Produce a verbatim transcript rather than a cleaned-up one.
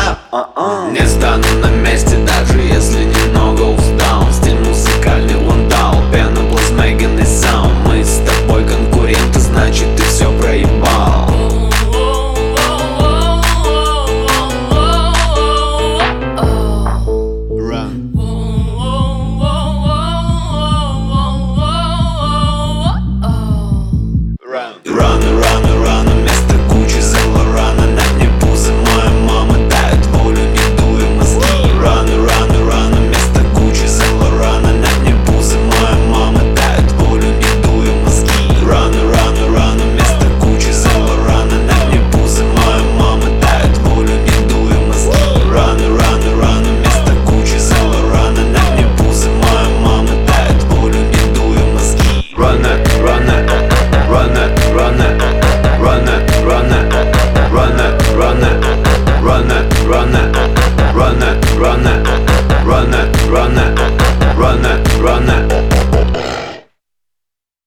Не стану на месте, даже если немного устал. Стиль музыкальный вандал, пена, блуз, Меган и саунд. Мы с тобой конкуренты, значит ты все проебал. Рано, рано, рано, место кучи зела рано. На дне пузы моя мама тает волю, не дуя мозги. Рано, рано, рано, место кучи зела рано. На дне пузы моя мама тает волю, не дуя мозги. Рано, рано, рано, место кучи зела рано. На дне пузы моя мама тает волю, не дуя мозги. Рано, рано, рано, место кучи зела рано. На дне пузы моя мама тает волю, не дуя мозги. Run it, run it, run it, run it, run it, run it, run it, run it, run it, run it.